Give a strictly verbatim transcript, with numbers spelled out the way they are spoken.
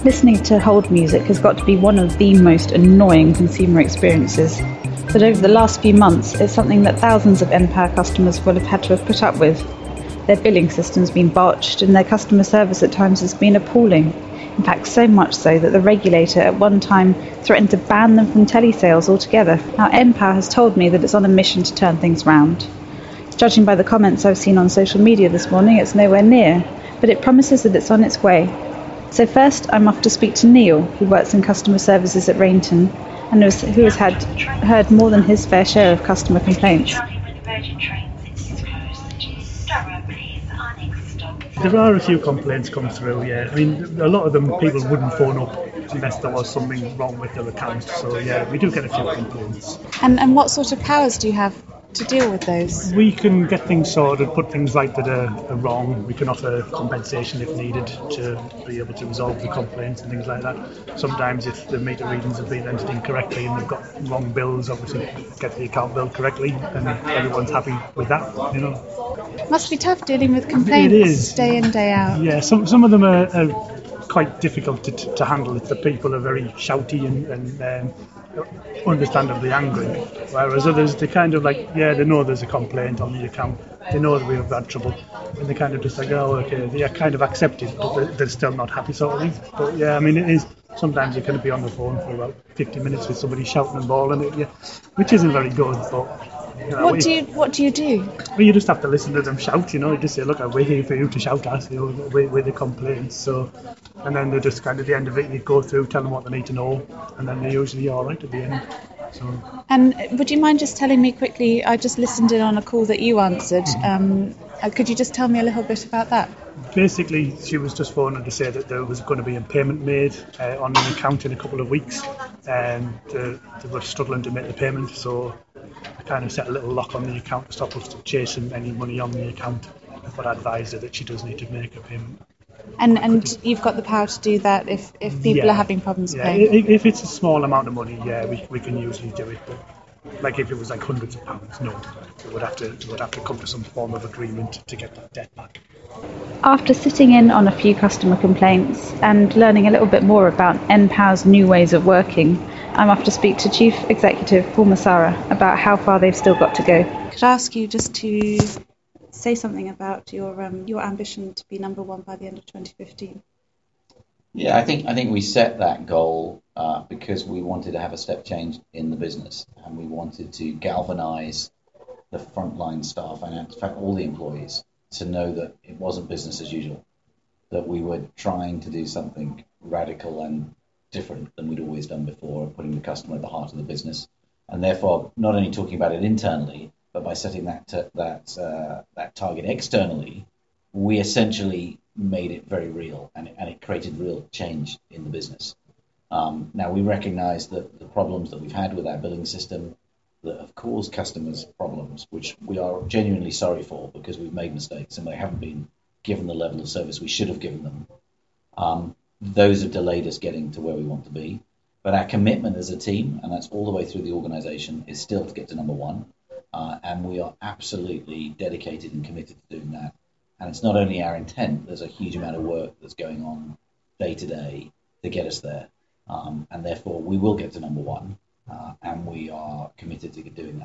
Listening to hold music has got to be one of the most annoying consumer experiences. But over the last few months, it's something that thousands of npower customers will have had to have put up with. Their billing system's been botched, and their customer service at times has been appalling. In fact, so much so that the regulator at one time threatened to ban them from telesales altogether. Now, npower has told me that it's on a mission to turn things round. Judging by the comments I've seen on social media this morning, it's nowhere near, but it promises that it's on its way. So first, I'm off to speak to Neil, who works in customer services at Rainton, and who has had heard more than his fair share of customer complaints. There are a few complaints come through, yeah. I mean, a lot of them people wouldn't phone up unless there was something wrong with their account. So, yeah, we do get a few complaints. And and what sort of powers do you have to deal with those? We can get things sorted, put things right that are, are wrong. We can offer compensation if needed to be able to resolve the complaints and things like that. Sometimes if the meter readings have been entered incorrectly and they've got wrong bills, obviously get the account billed correctly and everyone's happy with that, you know. Must be tough dealing with complaints it is. day in, day out. Yeah, some some of them are, are quite difficult to, to handle. If the people are very shouty and, and um, understandably angry, whereas others, they kind of like, yeah, they know there's a complaint on the account, they know that we've had trouble, and they kind of just like, oh, okay, they are kind of accepted, but they're, they're still not happy sort of thing. But yeah, I mean, it is, sometimes you can be on the phone for about fifty minutes with somebody shouting and bawling at you, which isn't very good, but... You know, what do you What do you do? Well, you just have to listen to them shout. You know, you just say, "Look, we're here for you to shout at. You know, with, with the complaints." So, and then they just kind of at the end of it, you go through, tell them what they need to know, and then they're usually all right at the end. So. And would you mind just telling me quickly? I just listened in on a call that you answered. Um, could you just tell me a little bit about that? Basically, she was just phoning to say that there was going to be a payment made uh, on an account in a couple of weeks, and uh, they were struggling to make the payment, so I kind of set a little lock on the account to stop us chasing any money on the account, but I advised her that she does need to make a payment. And and you've got the power to do that if, if people yeah, are having problems yeah. paying? If it's a small amount of money, yeah, we we can usually do it, but like if it was like hundreds of pounds, no, it would have to it would have to come to some form of agreement to get that debt back. After sitting in on a few customer complaints and learning a little bit more about npower's new ways of working, I'm off to speak to Chief Executive Paul Massara about how far they've still got to go. Could I ask you just to say something about your um, your ambition to be number one by the end of twenty fifteen? Yeah, I think I think we set that goal uh, because we wanted to have a step change in the business, and we wanted to galvanise the frontline staff and in fact all the employees to know that it wasn't business as usual, that we were trying to do something radical and different than we'd always done before, putting the customer at the heart of the business, and therefore not only talking about it internally, but by setting that t- that uh, that target externally, we essentially made it very real, and it, and it created real change in the business. Um, now we recognise that the problems that we've had with our billing system that have caused customers problems, which we are genuinely sorry for because we've made mistakes and they haven't been given the level of service we should have given them. Um, those have delayed us getting to where we want to be. But our commitment as a team, and that's all the way through the organisation, is still to get to number one. Uh, and we are absolutely dedicated and committed to doing that. And it's not only our intent, there's a huge amount of work that's going on day to day to get us there. Um, and therefore, we will get to number one. Uh, and we are committed to doing that.